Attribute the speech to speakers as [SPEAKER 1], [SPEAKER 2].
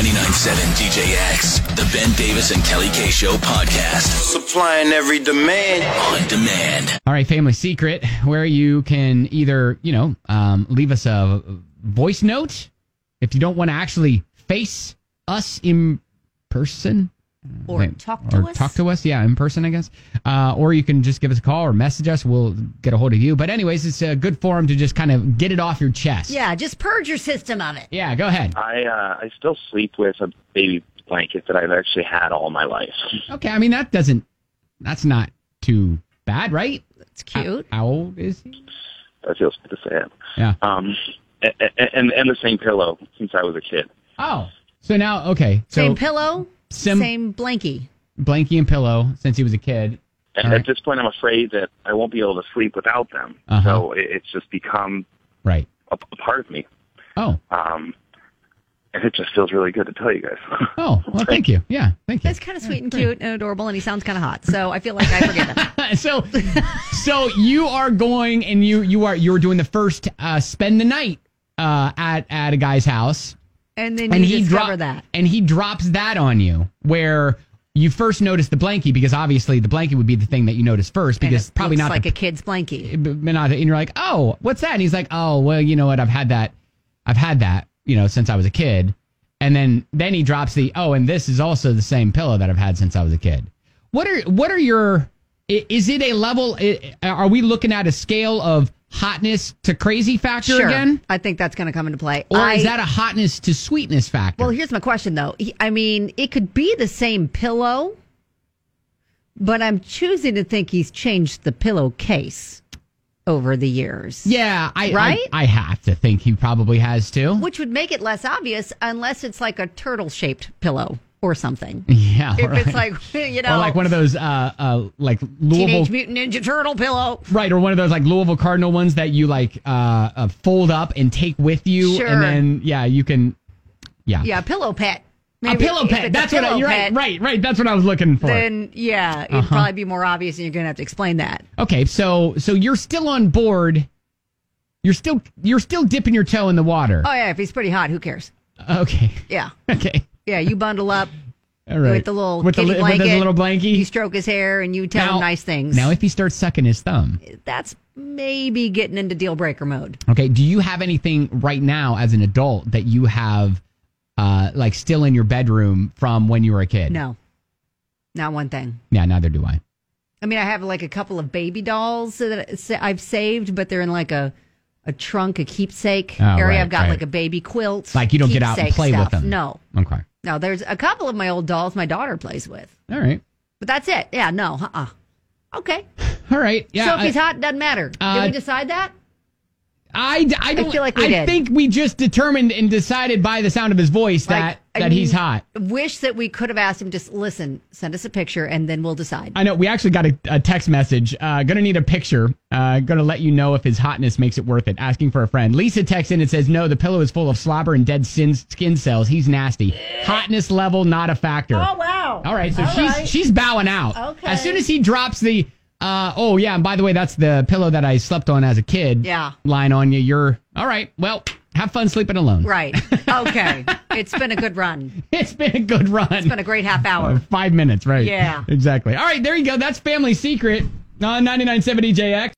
[SPEAKER 1] 99.7 DJX, the Ben Davis and Kelly K Show podcast.
[SPEAKER 2] Supplying every demand.
[SPEAKER 1] On demand.
[SPEAKER 3] All right, family secret, where you can either, leave us a voice note if you don't want to actually face us in person.
[SPEAKER 4] Or talk to us.
[SPEAKER 3] Talk to us, in person, I guess. Or you can just give us a call or message us. We'll get a hold of you. But anyways, it's a good forum to just kind of get it off your chest.
[SPEAKER 4] Yeah, just purge your system of it.
[SPEAKER 3] Yeah, go ahead.
[SPEAKER 5] I still sleep with a baby blanket that I've actually had all my life.
[SPEAKER 3] Okay, I mean, that's not too bad, right?
[SPEAKER 4] It's cute.
[SPEAKER 3] How old is he?
[SPEAKER 5] That feels good to say it.
[SPEAKER 3] Yeah.
[SPEAKER 5] And the same pillow since I was a kid.
[SPEAKER 3] Oh, so now, okay. So
[SPEAKER 4] same pillow, same blankie.
[SPEAKER 3] Blankie and pillow since he was a kid.
[SPEAKER 5] And at this point, I'm afraid that I won't be able to sleep without them.
[SPEAKER 3] Uh-huh.
[SPEAKER 5] So it's just become
[SPEAKER 3] right
[SPEAKER 5] a part of me.
[SPEAKER 3] Oh.
[SPEAKER 5] And it just feels really good to tell you guys.
[SPEAKER 3] Oh, well, thank you. Yeah, thank you.
[SPEAKER 4] It's kind of sweet and cute and adorable, and he sounds kind of hot. So I feel like I forgive him.
[SPEAKER 3] So you are going and you're doing the first spend the night at a guy's house.
[SPEAKER 4] And then you discover that.
[SPEAKER 3] And he drops that on you, where you first notice the blankie, because obviously the blankie would be the thing that you notice first, because
[SPEAKER 4] and
[SPEAKER 3] probably
[SPEAKER 4] looks
[SPEAKER 3] not
[SPEAKER 4] like a kid's blankie.
[SPEAKER 3] And you're like, oh, what's that? And he's like, oh, well, you know what? I've had that, since I was a kid. And then he drops and this is also the same pillow that I've had since I was a kid. What are your, is it a level, are we looking at a scale of hotness to crazy factor again?
[SPEAKER 4] I think that's going to come into play.
[SPEAKER 3] Or is that a hotness to sweetness factor?
[SPEAKER 4] Well, here's my question, though. It could be the same pillow, but I'm choosing to think he's changed the pillowcase over the years.
[SPEAKER 3] Yeah,
[SPEAKER 4] right?
[SPEAKER 3] I have to think he probably has too.
[SPEAKER 4] Which would make it less obvious unless it's like a turtle-shaped pillow or something.
[SPEAKER 3] Yeah,
[SPEAKER 4] if
[SPEAKER 3] right.
[SPEAKER 4] it's like,
[SPEAKER 3] or like one of those like Louisville
[SPEAKER 4] Teenage Mutant Ninja Turtle pillow,
[SPEAKER 3] right? Or one of those like Louisville Cardinal ones that you like fold up and take with you,
[SPEAKER 4] sure.
[SPEAKER 3] And then you can,
[SPEAKER 4] a pillow pet. Maybe
[SPEAKER 3] a pillow pet. That's what you're
[SPEAKER 4] pet,
[SPEAKER 3] right. That's what I was looking for.
[SPEAKER 4] Then it'd probably be more obvious, and you're going to have to explain that.
[SPEAKER 3] Okay, so you're still on board. You're still dipping your toe in the water.
[SPEAKER 4] Oh yeah, if he's pretty hot, who cares?
[SPEAKER 3] Okay.
[SPEAKER 4] Yeah.
[SPEAKER 3] Okay.
[SPEAKER 4] Yeah, you bundle up.
[SPEAKER 3] All right.
[SPEAKER 4] With the little kitty blanket.
[SPEAKER 3] With his little blankie.
[SPEAKER 4] You stroke his hair and you tell him nice things.
[SPEAKER 3] Now, if he starts sucking his thumb.
[SPEAKER 4] That's maybe getting into deal breaker mode.
[SPEAKER 3] Okay. Do you have anything right now as an adult that you have still in your bedroom from when you were a kid?
[SPEAKER 4] No. Not one thing.
[SPEAKER 3] Yeah, neither do I.
[SPEAKER 4] I mean, I have like a couple of baby dolls that I've saved, but they're in like a trunk, a keepsake area.
[SPEAKER 3] Right,
[SPEAKER 4] I've got like a baby quilt.
[SPEAKER 3] Like you don't get out and play with them?
[SPEAKER 4] No.
[SPEAKER 3] Okay.
[SPEAKER 4] No, there's a couple of my old dolls my daughter plays with.
[SPEAKER 3] All right.
[SPEAKER 4] But that's it. Yeah, no. Okay.
[SPEAKER 3] All right. Yeah.
[SPEAKER 4] So if he's hot, doesn't matter. Did we decide that?
[SPEAKER 3] I don't
[SPEAKER 4] feel like we did.
[SPEAKER 3] I think we just determined and decided by the sound of his voice that he's hot.
[SPEAKER 4] Wish that we could have asked him, just listen, send us a picture, and then we'll decide.
[SPEAKER 3] I know. We actually got a text message. Gonna need a picture. Gonna let you know if his hotness makes it worth it. Asking for a friend. Lisa texts in and says, no, the pillow is full of slobber and dead skin cells. He's nasty. Hotness level, not a factor.
[SPEAKER 4] Oh, wow.
[SPEAKER 3] All right. So she's bowing out.
[SPEAKER 4] Okay.
[SPEAKER 3] As soon as he drops the... and by the way, that's the pillow that I slept on as a kid.
[SPEAKER 4] Yeah.
[SPEAKER 3] Lying on you. You're... All right. Well, have fun sleeping alone.
[SPEAKER 4] Right. Okay. It's been a good run.
[SPEAKER 3] It's been a good run.
[SPEAKER 4] It's been a great half hour.
[SPEAKER 3] 5 minutes, right?
[SPEAKER 4] Yeah.
[SPEAKER 3] Exactly. All right, there you go. That's Family Secret on 99.7 DJX.